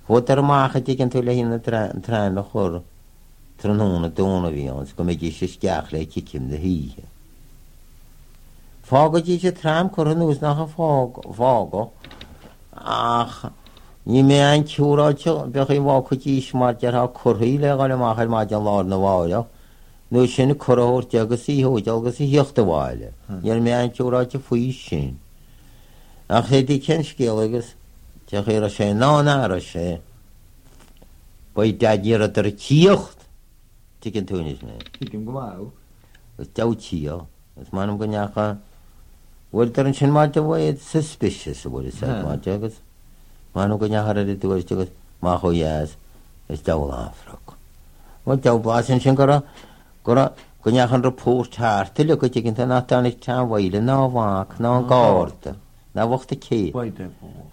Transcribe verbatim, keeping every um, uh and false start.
Fótar mácha tí an tú le hína trein le chur tróna dóna bhíons go méid sé sceach le cicim de híthe. Fágadtí sé trám chu nús nach fága ach ní mé an ciúráte becha bhá chutí mar deartha chuthaí le gáil amachchail má an lá na bháile, nó sinna choráirt agus íthóid agus í hiochtta bháile. Ar mé an ciúráte faoi sin. Ach sé dí cén scéal agus te chéar sé ná nára sé ba deadíar ar a tíocht tí an túnis mé. Tícim go máh? Gus detío, gus manam go neacha bhfuil ar an sin máte bhid suspicious a bhfuil sé máte agus manam go neachar a dúiste agus má chuhéas is da áfrach. Bhil de blásin sin go go go neachan rapórt háirta le go dtí cinnta nátánig teanhhaile ná bhhaach ná gáirta ná bhachta cé.